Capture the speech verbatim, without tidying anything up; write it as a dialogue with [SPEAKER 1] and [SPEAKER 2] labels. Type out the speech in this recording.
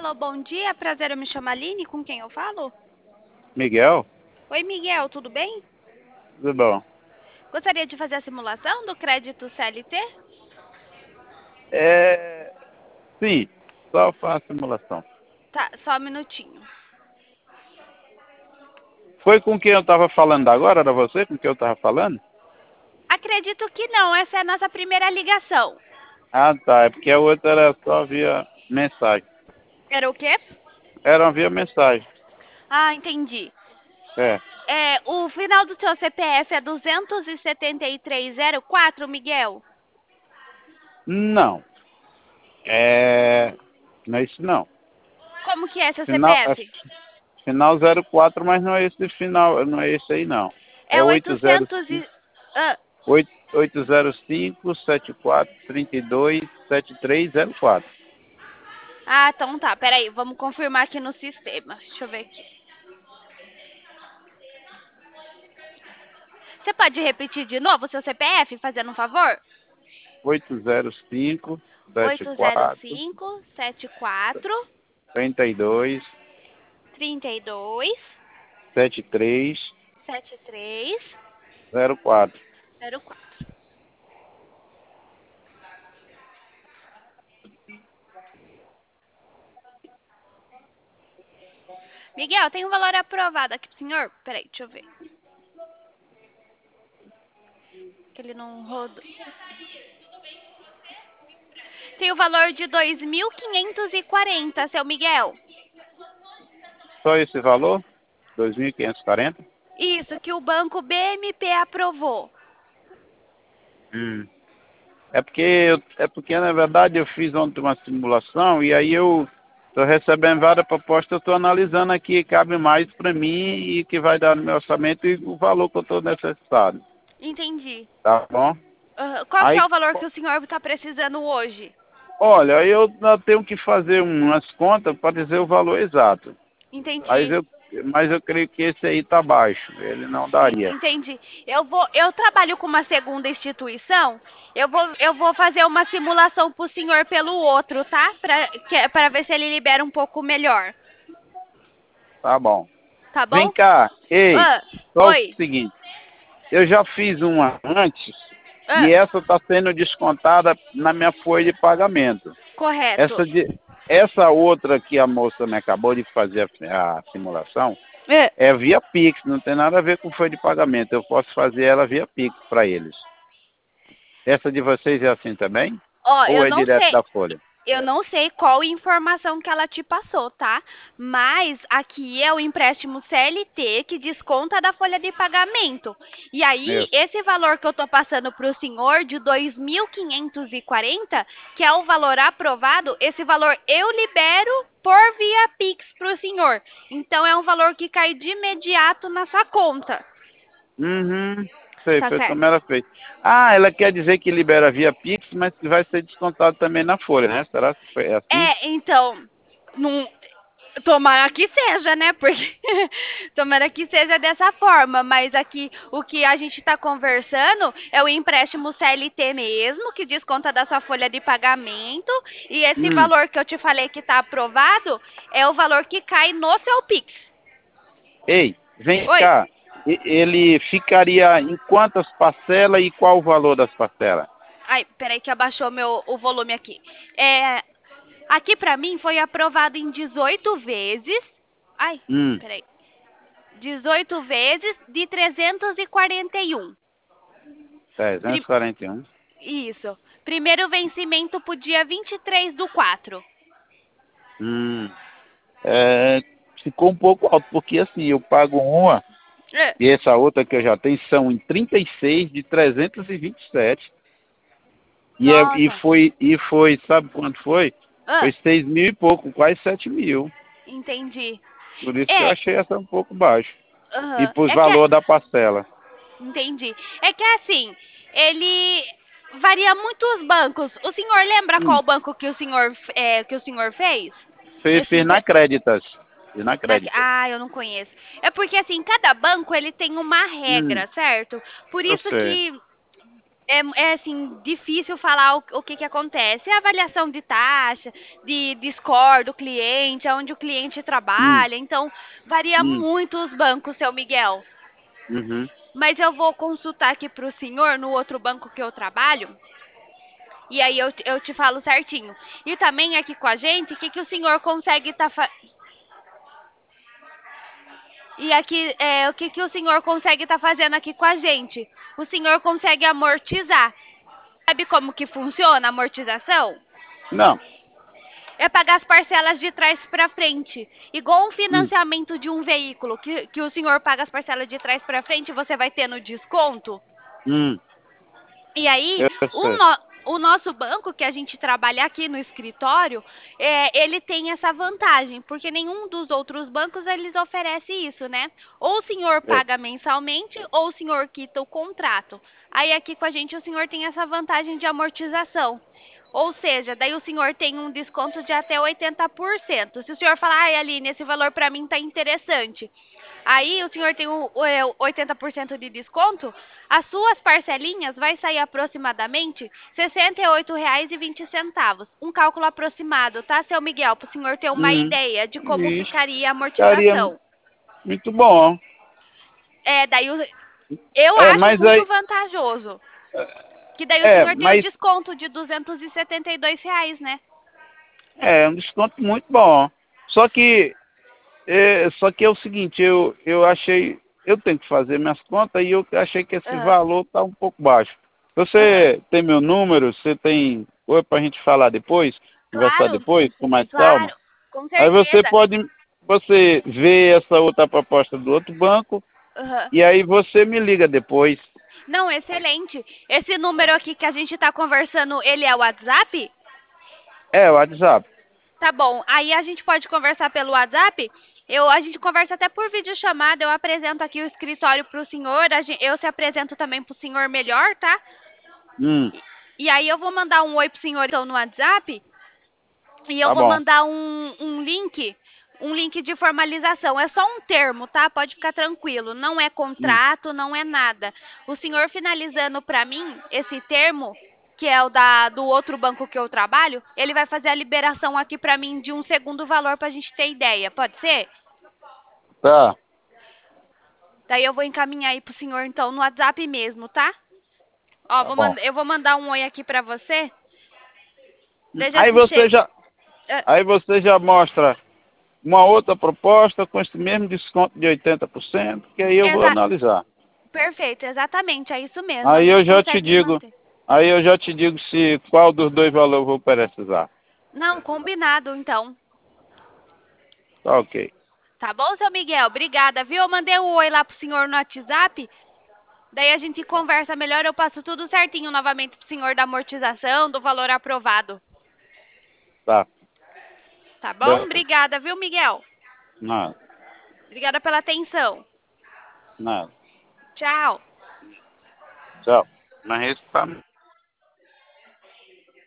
[SPEAKER 1] Alô, bom dia. Prazer, eu me chamo Aline. Com quem eu falo?
[SPEAKER 2] Miguel?
[SPEAKER 1] Oi, Miguel, tudo bem?
[SPEAKER 2] Tudo bom?
[SPEAKER 1] Gostaria de fazer a simulação do crédito C L T?
[SPEAKER 2] É... Sim, só faço simulação.
[SPEAKER 1] Tá, só um minutinho.
[SPEAKER 2] Foi com quem eu estava falando agora? Era você com quem eu estava falando?
[SPEAKER 1] Acredito que não, essa é a nossa primeira ligação.
[SPEAKER 2] Ah, tá. É porque a outra era só via mensagem.
[SPEAKER 1] Era o quê?
[SPEAKER 2] Era via mensagem.
[SPEAKER 1] Ah, entendi.
[SPEAKER 2] É.
[SPEAKER 1] É, o final do seu C P F é duzentos e setenta e três zero quatro, Miguel?
[SPEAKER 2] Não. É... Não é isso não.
[SPEAKER 1] Como que é seu
[SPEAKER 2] Final, é
[SPEAKER 1] C P F?
[SPEAKER 2] final zero quatro, mas não é esse final, não é esse aí não.
[SPEAKER 1] É
[SPEAKER 2] É oito zero
[SPEAKER 1] oitocentos
[SPEAKER 2] cinco,
[SPEAKER 1] e... Ah,
[SPEAKER 2] oito oito zero cinco sete quatro três dois sete três zero quatro.
[SPEAKER 1] ah, então tá, peraí, vamos confirmar aqui no sistema. Deixa eu ver aqui. Você pode repetir de novo o seu C P F, fazendo um favor?
[SPEAKER 2] oito zero cinco sete
[SPEAKER 1] oito zero
[SPEAKER 2] quatro
[SPEAKER 1] cinco sete quatro
[SPEAKER 2] trinta e dois
[SPEAKER 1] trinta e dois
[SPEAKER 2] sete três
[SPEAKER 1] sete três
[SPEAKER 2] zero quatro.
[SPEAKER 1] zero quatro. Miguel, tem um valor aprovado aqui pro senhor? Peraí, deixa eu ver. Que ele não rodou. Tem o valor de dois mil quinhentos e quarenta, seu Miguel.
[SPEAKER 2] Só esse valor? dois mil quinhentos e quarenta?
[SPEAKER 1] Isso, que o banco B M P aprovou.
[SPEAKER 2] Hum. É porque, eu- é porque, na verdade, eu fiz ontem uma simulação e aí eu estou recebendo várias propostas, eu estou analisando aqui, cabe mais para mim e que vai dar no meu orçamento e o valor que eu estou necessitado.
[SPEAKER 1] Entendi.
[SPEAKER 2] Tá bom?
[SPEAKER 1] Aham. Qual que é
[SPEAKER 2] Aí,
[SPEAKER 1] o valor que o senhor está precisando hoje?
[SPEAKER 2] olha, eu ainda tenho que fazer umas contas para dizer o valor exato. Mas
[SPEAKER 1] Entendi.
[SPEAKER 2] eu, mas eu creio que esse aí está baixo, ele não
[SPEAKER 1] Sim,
[SPEAKER 2] daria.
[SPEAKER 1] entendi. Eu vou, eu trabalho com uma segunda instituição. Eu vou, eu vou fazer uma simulação pro senhor pelo outro, tá? Pra, que, pra ver se ele libera um pouco melhor.
[SPEAKER 2] Tá bom.
[SPEAKER 1] Tá
[SPEAKER 2] Vem
[SPEAKER 1] bom?
[SPEAKER 2] cá, ei,
[SPEAKER 1] Ah,
[SPEAKER 2] só o
[SPEAKER 1] oi.
[SPEAKER 2] seguinte, eu já fiz uma antes
[SPEAKER 1] Ah,
[SPEAKER 2] e essa está sendo descontada na minha folha de pagamento.
[SPEAKER 1] correto.
[SPEAKER 2] Essa, de, essa outra que a moça me acabou de fazer a, a simulação
[SPEAKER 1] Ah,
[SPEAKER 2] é via Pix, não tem nada a ver com folha de pagamento. Eu posso fazer ela via Pix para eles. Essa de vocês é assim também?
[SPEAKER 1] ó,
[SPEAKER 2] Ou
[SPEAKER 1] eu
[SPEAKER 2] é
[SPEAKER 1] não
[SPEAKER 2] direto
[SPEAKER 1] sei.
[SPEAKER 2] da folha?
[SPEAKER 1] Eu não sei qual informação que ela te passou, tá? Mas aqui é o empréstimo C L T que desconta da folha de pagamento. E aí,
[SPEAKER 2] Isso.
[SPEAKER 1] esse valor que eu tô passando pro senhor de dois mil quinhentos e quarenta, que é o valor aprovado, esse valor eu libero por via Pix pro senhor. Então é um valor que cai de imediato na sua conta.
[SPEAKER 2] Uhum. Sei,
[SPEAKER 1] Tá
[SPEAKER 2] foi
[SPEAKER 1] certo?
[SPEAKER 2] como ela fez. Ah, ela quer dizer que libera via Pix, mas que vai ser descontado também na folha, né? Será que foi assim?
[SPEAKER 1] É, então, não, tomara que seja, né? Porque tomara que seja dessa forma, mas aqui o que a gente está conversando é o empréstimo C L T mesmo, que desconta da sua folha de pagamento, e esse
[SPEAKER 2] Hum.
[SPEAKER 1] valor que eu te falei que está aprovado é o valor que cai no seu Pix.
[SPEAKER 2] Ei, vem
[SPEAKER 1] Oi.
[SPEAKER 2] cá. E- Ele ficaria em quantas parcelas e qual o valor das parcelas?
[SPEAKER 1] Ai, peraí que abaixou meu, o volume aqui. É, aqui pra mim foi aprovado em dezoito vezes. Ai,
[SPEAKER 2] Hum,
[SPEAKER 1] peraí. dezoito vezes de trezentos e quarenta e um. Pri-
[SPEAKER 2] trezentos e quarenta e um.
[SPEAKER 1] Isso. Primeiro vencimento pro dia vinte e três do quatro.
[SPEAKER 2] Hum, é, ficou um pouco alto, porque assim, eu pago uma
[SPEAKER 1] É.
[SPEAKER 2] e essa outra que eu já tenho são em trinta e seis de trezentos e vinte e sete. E, é, e,
[SPEAKER 1] Nossa.
[SPEAKER 2] foi, e foi, sabe quanto foi?
[SPEAKER 1] Ah,
[SPEAKER 2] Foi seis mil e pouco, quase sete mil.
[SPEAKER 1] entendi.
[SPEAKER 2] Por isso que eu
[SPEAKER 1] É,
[SPEAKER 2] achei essa um pouco baixo. E
[SPEAKER 1] aham.
[SPEAKER 2] por
[SPEAKER 1] É que
[SPEAKER 2] valor da parcela.
[SPEAKER 1] entendi. É que assim, ele varia muito os bancos. O senhor lembra
[SPEAKER 2] Hum,
[SPEAKER 1] qual banco que o senhor é, que o senhor fez?
[SPEAKER 2] fez,
[SPEAKER 1] Esse
[SPEAKER 2] fez na
[SPEAKER 1] empre...
[SPEAKER 2] Créditas. Fiz na
[SPEAKER 1] na-
[SPEAKER 2] Créditas.
[SPEAKER 1] Ah, eu não conheço. É porque assim, cada banco ele tem uma
[SPEAKER 2] Hum,
[SPEAKER 1] regra, certo? Por
[SPEAKER 2] eu
[SPEAKER 1] isso
[SPEAKER 2] sei.
[SPEAKER 1] que é, é assim, difícil falar o, o que que acontece. É avaliação de taxa, de, de score do cliente, onde o cliente
[SPEAKER 2] Hum,
[SPEAKER 1] trabalha. Então, varia
[SPEAKER 2] hum,
[SPEAKER 1] muito os bancos, seu Miguel.
[SPEAKER 2] uhum.
[SPEAKER 1] Mas eu vou consultar aqui para o senhor no outro banco que eu trabalho. E aí eu, eu te falo certinho. E também aqui com a gente, o que, que o senhor consegue estar E aqui, é, o que, que o senhor consegue estar fazendo aqui com a gente? O senhor consegue amortizar. Sabe como que funciona a amortização?
[SPEAKER 2] Não.
[SPEAKER 1] É pagar as parcelas de trás para frente. Igual um
[SPEAKER 2] Hum,
[SPEAKER 1] financiamento de um veículo, que, que o senhor paga as parcelas de trás para frente, você vai tendo desconto.
[SPEAKER 2] hum,
[SPEAKER 1] E aí,
[SPEAKER 2] eu
[SPEAKER 1] o,
[SPEAKER 2] sei.
[SPEAKER 1] no- o nosso banco, que a gente trabalha aqui no escritório, é, ele tem essa vantagem, porque nenhum dos outros bancos eles oferece isso, né? Ou o senhor
[SPEAKER 2] É.
[SPEAKER 1] paga mensalmente, ou o senhor quita o contrato. Aí aqui com a gente o senhor tem essa vantagem de amortização. Ou seja, daí o senhor tem um desconto de até oitenta por cento. Se o senhor falar, ai, Aline, esse valor para mim tá interessante. Aí o senhor tem o, o, é, oitenta por cento de desconto, as suas parcelinhas vai sair aproximadamente R$ sessenta e oito reais e vinte centavos. Um cálculo aproximado, tá, seu Miguel? Para o senhor ter uma
[SPEAKER 2] Hum,
[SPEAKER 1] ideia de como
[SPEAKER 2] isso.
[SPEAKER 1] ficaria a
[SPEAKER 2] Ficaria
[SPEAKER 1] amortização.
[SPEAKER 2] muito bom.
[SPEAKER 1] É, daí o- eu
[SPEAKER 2] É,
[SPEAKER 1] acho
[SPEAKER 2] mas
[SPEAKER 1] muito
[SPEAKER 2] aí.
[SPEAKER 1] vantajoso. Que daí o
[SPEAKER 2] É,
[SPEAKER 1] senhor tem o
[SPEAKER 2] mas
[SPEAKER 1] desconto de duzentos e setenta e dois reais, né?
[SPEAKER 2] é um desconto muito bom. Só que é, só que é o seguinte, eu, eu achei, eu tenho que fazer minhas contas e eu achei que esse
[SPEAKER 1] Aham,
[SPEAKER 2] valor está um pouco baixo.
[SPEAKER 1] aham.
[SPEAKER 2] Você tem meu número, você tem. Oi, para a gente falar depois, conversar
[SPEAKER 1] Claro,
[SPEAKER 2] depois, com mais calma.
[SPEAKER 1] claro, com
[SPEAKER 2] Aí você
[SPEAKER 1] certeza.
[SPEAKER 2] pode, você vê essa outra proposta do outro banco
[SPEAKER 1] Aham.
[SPEAKER 2] e aí você me liga depois.
[SPEAKER 1] Não, excelente. Esse número aqui que a gente está conversando, ele é o WhatsApp?
[SPEAKER 2] É, o WhatsApp.
[SPEAKER 1] Tá bom. Aí a gente pode conversar pelo WhatsApp. Eu, a gente conversa até por videochamada. Eu apresento aqui o escritório para o senhor. a gen- Eu se apresento também para o senhor melhor, tá?
[SPEAKER 2] Hum,
[SPEAKER 1] E aí eu vou mandar um oi pro senhor então no WhatsApp. E eu
[SPEAKER 2] tá
[SPEAKER 1] vou
[SPEAKER 2] bom.
[SPEAKER 1] mandar um, um link, um link de formalização. É só um termo, tá? Pode ficar tranquilo. Não é
[SPEAKER 2] Hum,
[SPEAKER 1] contrato, não é nada. O senhor finalizando para mim esse termo, que é o da, do outro banco que eu trabalho, ele vai fazer a liberação aqui para mim de um segundo valor para a gente ter ideia. Pode ser?
[SPEAKER 2] tá,
[SPEAKER 1] Daí eu vou encaminhar aí pro senhor então no WhatsApp mesmo, tá? Ó,
[SPEAKER 2] tá
[SPEAKER 1] vou
[SPEAKER 2] bom.
[SPEAKER 1] mand- eu vou mandar um oi aqui para você.
[SPEAKER 2] Hum,
[SPEAKER 1] Veja
[SPEAKER 2] Aí
[SPEAKER 1] se
[SPEAKER 2] você
[SPEAKER 1] chega.
[SPEAKER 2] já, aí você já mostra uma outra proposta com esse mesmo desconto de oitenta por cento, que aí eu vou
[SPEAKER 1] Exa
[SPEAKER 2] analisar.
[SPEAKER 1] Perfeito, exatamente, é isso mesmo. A
[SPEAKER 2] Aí eu
[SPEAKER 1] gente
[SPEAKER 2] já te
[SPEAKER 1] consegue
[SPEAKER 2] digo,
[SPEAKER 1] manter.
[SPEAKER 2] aí eu já te digo se qual dos dois valores eu vou precisar.
[SPEAKER 1] Não, combinado então.
[SPEAKER 2] Tá ok.
[SPEAKER 1] Tá bom, seu Miguel? Obrigada, viu? Eu mandei um oi lá pro senhor no WhatsApp. Daí a gente conversa melhor. Eu passo tudo certinho novamente pro senhor da amortização, do valor aprovado.
[SPEAKER 2] Tá.
[SPEAKER 1] Tá bom?
[SPEAKER 2] Beleza.
[SPEAKER 1] Obrigada, viu, Miguel?
[SPEAKER 2] Nada,
[SPEAKER 1] Obrigada pela atenção.
[SPEAKER 2] nada.
[SPEAKER 1] Tchau.
[SPEAKER 2] Tchau. Mas isso tá